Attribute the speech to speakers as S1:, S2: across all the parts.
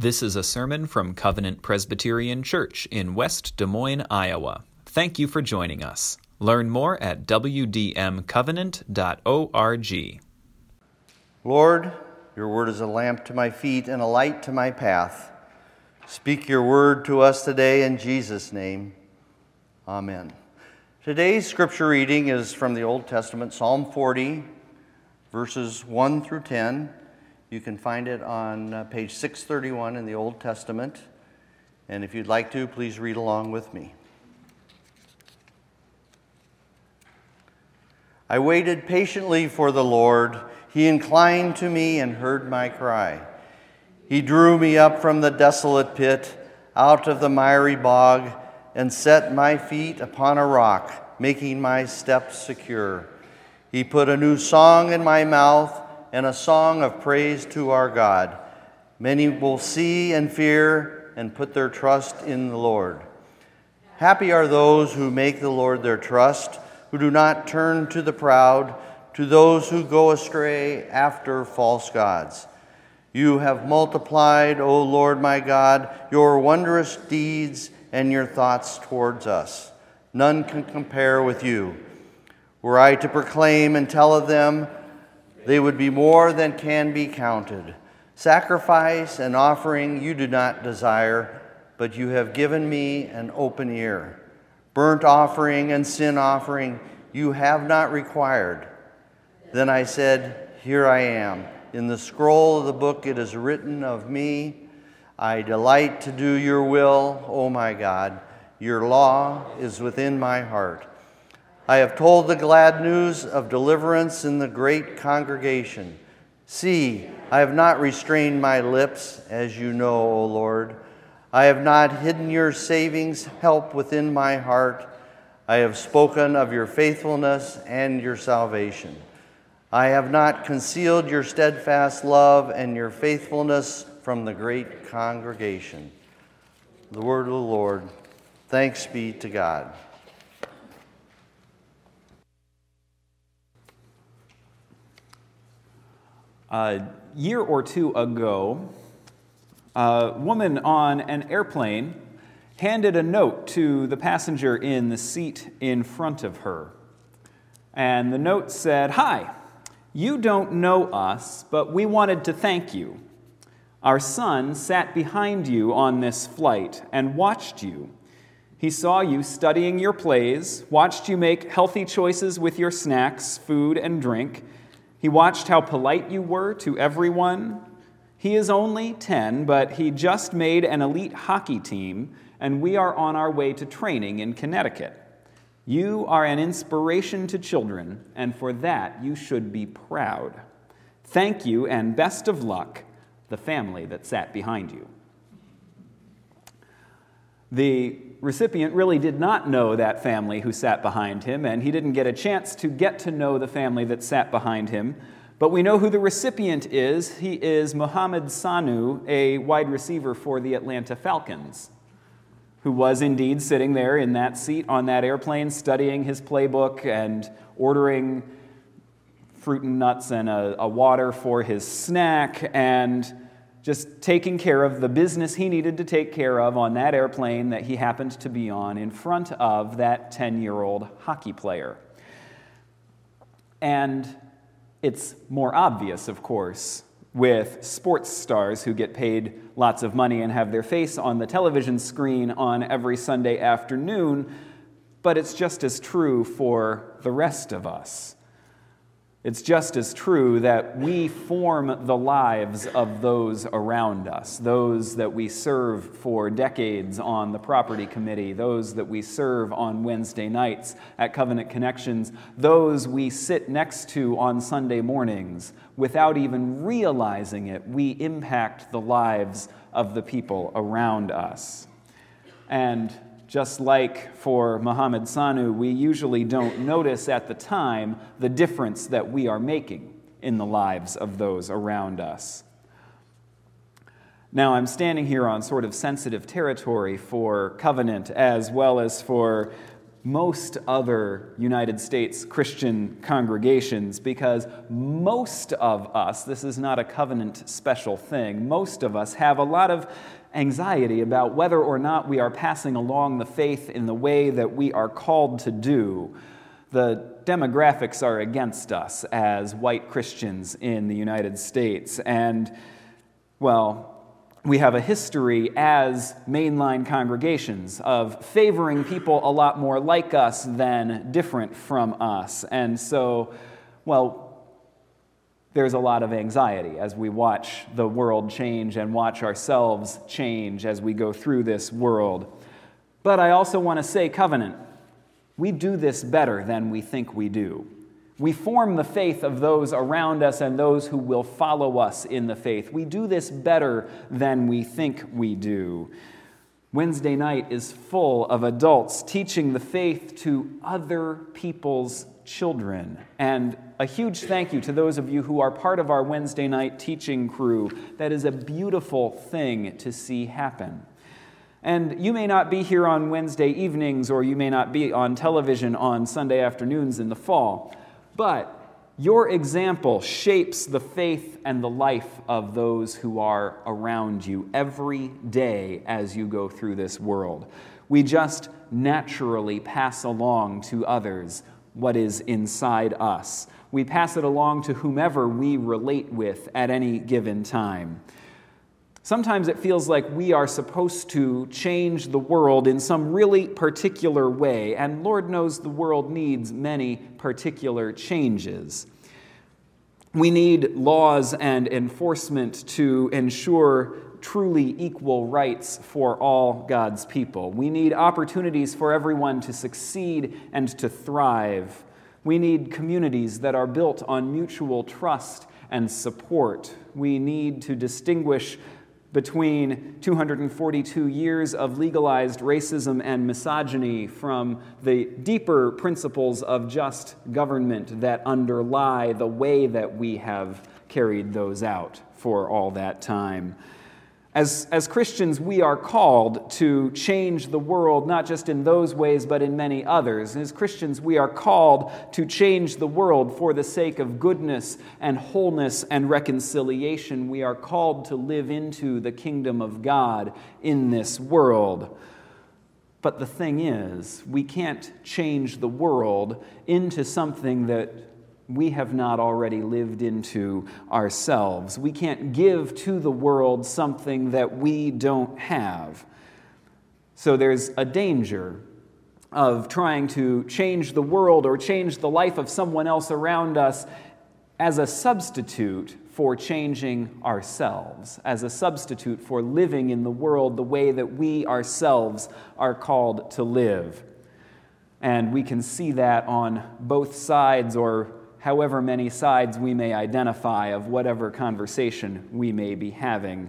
S1: This is a sermon from Covenant Presbyterian Church in West Des Moines, Iowa. Thank you for joining us. Learn more at wdmcovenant.org.
S2: Lord, your word is a lamp to my feet and a light to my path. Speak your word to us today in Jesus' name. Amen. Today's scripture reading is from the Old Testament, Psalm 40, verses 1 through 10. You can find it on page 631 in the Old Testament. And if you'd like to, please read along with me. I waited patiently for the Lord. He inclined to me and heard my cry. He drew me up from the desolate pit, out of the miry bog, and set my feet upon a rock, making my steps secure. He put a new song in my mouth, and a song of praise to our God. Many will see and fear and put their trust in the Lord. Happy are those who make the Lord their trust, who do not turn to the proud, to those who go astray after false gods. You have multiplied, O Lord my God, your wondrous deeds and your thoughts towards us. None can compare with you. Were I to proclaim and tell of them, they would be more than can be counted. Sacrifice and offering you do not desire, but you have given me an open ear. Burnt offering and sin offering you have not required. Then I said, here I am. In the scroll of the book it is written of me, I delight to do your will, O my God. Your law is within my heart. I have told the glad news of deliverance in the great congregation. See, I have not restrained my lips, as you know, O Lord. I have not hidden your savings help within my heart. I have spoken of your faithfulness and your salvation. I have not concealed your steadfast love and your faithfulness from the great congregation. The word of the Lord. Thanks be to God.
S3: A year or two ago, a woman on an airplane handed a note to the passenger in the seat in front of her. And the note said, "Hi, you don't know us, but we wanted to thank you. Our son sat behind you on this flight and watched you. He saw you studying your plays, watched you make healthy choices with your snacks, food, and drink. He watched how polite you were to everyone. He is only 10, but he just made an elite hockey team, and we are on our way to training in Connecticut. You are an inspiration to children, and for that you should be proud. Thank you, and best of luck, the family that sat behind you." The recipient really did not know that family who sat behind him, and he didn't get a chance to get to know the family that sat behind him. But we know who the recipient is. He is Mohamed Sanu, a wide receiver for the Atlanta Falcons, who was indeed sitting there in that seat on that airplane, studying his playbook and ordering fruit and nuts and a water for his snack, and just taking care of the business he needed to take care of on that airplane that he happened to be on in front of that 10-year-old hockey player. And it's more obvious, of course, with sports stars who get paid lots of money and have their face on the television screen on every Sunday afternoon, but it's just as true for the rest of us. It's just as true that we form the lives of those around us, those that we serve for decades on the property committee, those that we serve on Wednesday nights at Covenant Connections, those we sit next to on Sunday mornings. Without even realizing it, we impact the lives of the people around us. And just like for Mohamed Sanu, we usually don't notice at the time the difference that we are making in the lives of those around us. Now, I'm standing here on sort of sensitive territory for Covenant as well as for most other United States Christian congregations, because most of us, this is not a covenant special thing, most of us have a lot of anxiety about whether or not we are passing along the faith in the way that we are called to do. The demographics are against us as white Christians in the United States, and, well, we have a history as mainline congregations of favoring people a lot more like us than different from us. And so, well, there's a lot of anxiety as we watch the world change and watch ourselves change as we go through this world. But I also want to say, Covenant, we do this better than we think we do. We form the faith of those around us and those who will follow us in the faith. We do this better than we think we do. Wednesday night is full of adults teaching the faith to other people's children. And a huge thank you to those of you who are part of our Wednesday night teaching crew. That is a beautiful thing to see happen. And you may not be here on Wednesday evenings, or you may not be on television on Sunday afternoons in the fall, but your example shapes the faith and the life of those who are around you every day as you go through this world. We just naturally pass along to others what is inside us. We pass it along to whomever we relate with at any given time. Sometimes it feels like we are supposed to change the world in some really particular way, and Lord knows the world needs many particular changes. We need laws and enforcement to ensure truly equal rights for all God's people. We need opportunities for everyone to succeed and to thrive. We need communities that are built on mutual trust and support. We need to distinguish between 242 years of legalized racism and misogyny from the deeper principles of just government that underlie the way that we have carried those out for all that time. As Christians, we are called to change the world, not just in those ways, but in many others. As Christians, we are called to change the world for the sake of goodness and wholeness and reconciliation. We are called to live into the kingdom of God in this world. But the thing is, we can't change the world into something that we have not already lived into ourselves. We can't give to the world something that we don't have. So there's a danger of trying to change the world or change the life of someone else around us as a substitute for changing ourselves, as a substitute for living in the world the way that we ourselves are called to live. And we can see that on both sides, or however many sides we may identify of whatever conversation we may be having.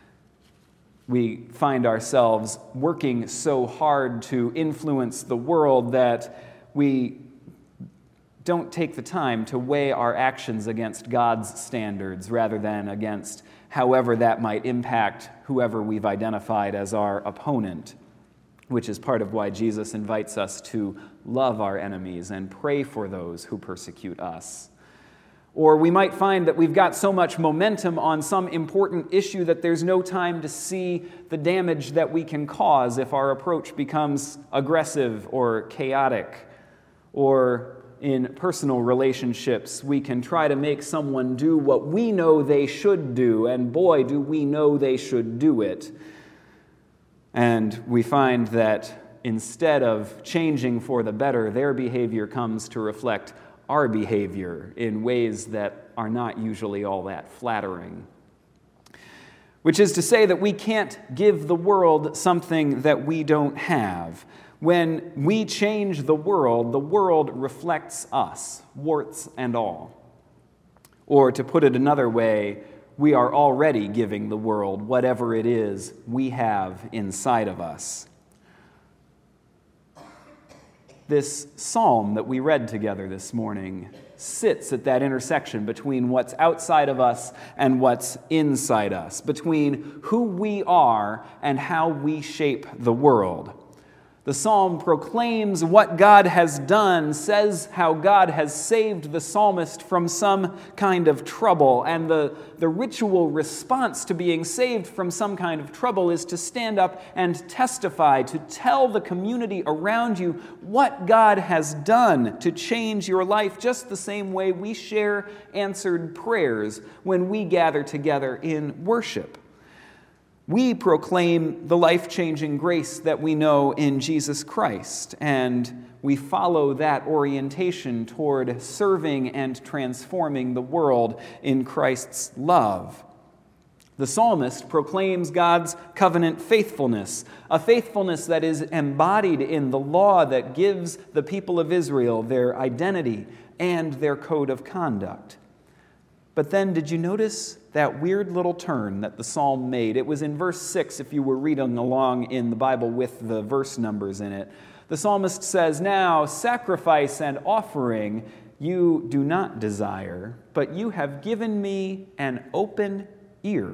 S3: We find ourselves working so hard to influence the world that we don't take the time to weigh our actions against God's standards rather than against however that might impact whoever we've identified as our opponent, which is part of why Jesus invites us to love our enemies and pray for those who persecute us. Or we might find that we've got so much momentum on some important issue that there's no time to see the damage that we can cause if our approach becomes aggressive or chaotic. Or in personal relationships, we can try to make someone do what we know they should do, and boy, do we know they should do it. And we find that instead of changing for the better, their behavior comes to reflect our behavior in ways that are not usually all that flattering. Which is to say that we can't give the world something that we don't have. When we change the world reflects us, warts and all. Or to put it another way, we are already giving the world whatever it is we have inside of us. This psalm that we read together this morning sits at that intersection between what's outside of us and what's inside us, between who we are and how we shape the world. The psalm proclaims what God has done, says how God has saved the psalmist from some kind of trouble. And the ritual response to being saved from some kind of trouble is to stand up and testify, to tell the community around you what God has done to change your life, just the same way we share answered prayers when we gather together in worship. We proclaim the life-changing grace that we know in Jesus Christ, and we follow that orientation toward serving and transforming the world in Christ's love. The psalmist proclaims God's covenant faithfulness, a faithfulness that is embodied in the law that gives the people of Israel their identity and their code of conduct. But then, did you notice that weird little turn that the psalm made? It was in verse 6, if you were reading along in the Bible with the verse numbers in it. The psalmist says, "Now sacrifice and offering you do not desire, but you have given me an open ear."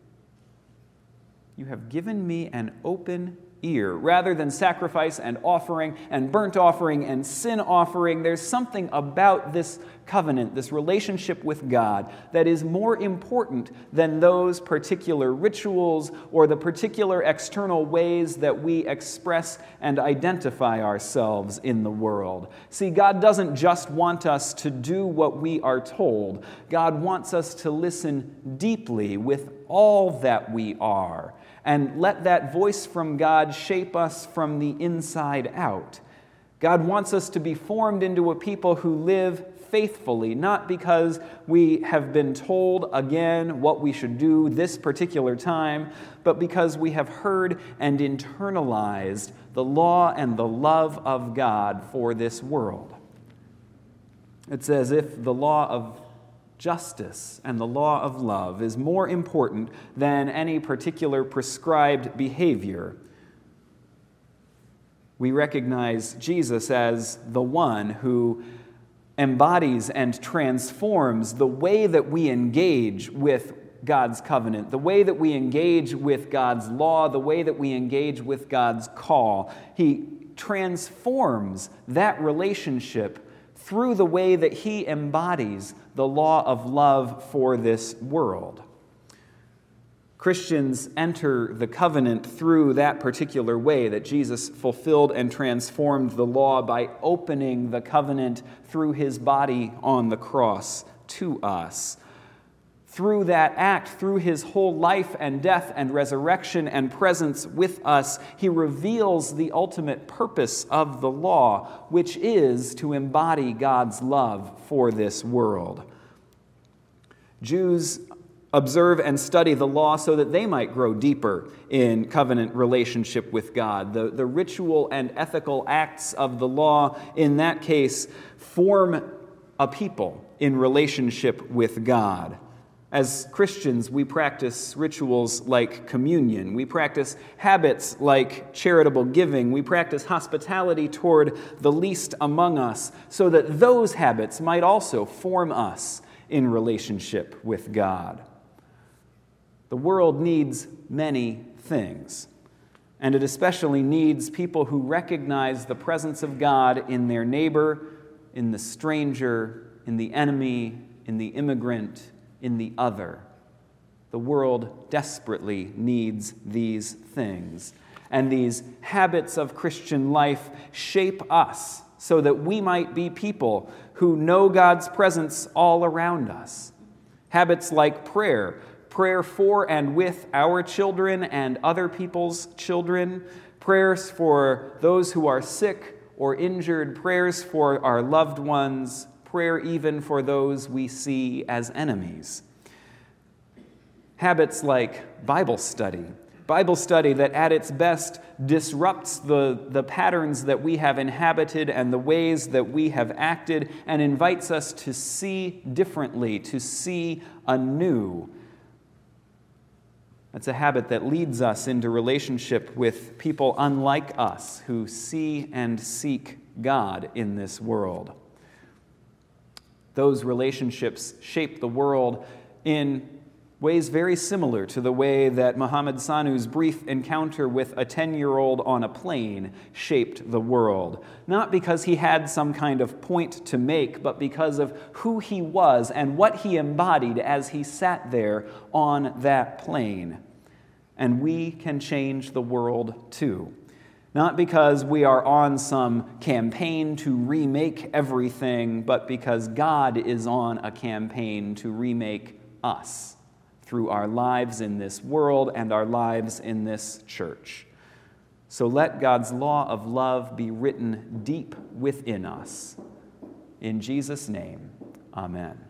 S3: You have given me an open ear. Rather than sacrifice and offering and burnt offering and sin offering, there's something about this covenant, this relationship with God, that is more important than those particular rituals or the particular external ways that we express and identify ourselves in the world. See, God doesn't just want us to do what we are told. God wants us to listen deeply with all that we are, and let that voice from God shape us from the inside out. God wants us to be formed into a people who live faithfully, not because we have been told again what we should do this particular time, but because we have heard and internalized the law and the love of God for this world. It's as if the law of justice and the law of love is more important than any particular prescribed behavior. We recognize Jesus as the one who embodies and transforms the way that we engage with God's covenant, the way that we engage with God's law, the way that we engage with God's call. He transforms that relationship through the way that he embodies the law of love for this world. Christians enter the covenant through that particular way, that Jesus fulfilled and transformed the law by opening the covenant through his body on the cross to us. Through that act, through his whole life and death and resurrection and presence with us, he reveals the ultimate purpose of the law, which is to embody God's love for this world. Jews observe and study the law so that they might grow deeper in covenant relationship with God. The ritual and ethical acts of the law, in that case, form a people in relationship with God. As Christians, we practice rituals like communion. We practice habits like charitable giving. We practice hospitality toward the least among us, so that those habits might also form us in relationship with God. The world needs many things, and it especially needs people who recognize the presence of God in their neighbor, in the stranger, in the enemy, in the immigrant, in the other. The world desperately needs these things. And these habits of Christian life shape us so that we might be people who know God's presence all around us. Habits like prayer for and with our children and other people's children, prayers for those who are sick or injured, prayers for our loved ones, prayer even for those we see as enemies. Habits like Bible study that at its best disrupts the patterns that we have inhabited and the ways that we have acted, and invites us to see differently, to see anew. That's a habit that leads us into relationship with people unlike us who see and seek God in this world. Those relationships shape the world in ways very similar to the way that Muhammad Sanu's brief encounter with a 10-year-old on a plane shaped the world. Not because he had some kind of point to make, but because of who he was and what he embodied as he sat there on that plane. And we can change the world too. Not because we are on some campaign to remake everything, but because God is on a campaign to remake us through our lives in this world and our lives in this church. So let God's law of love be written deep within us. In Jesus' name, amen.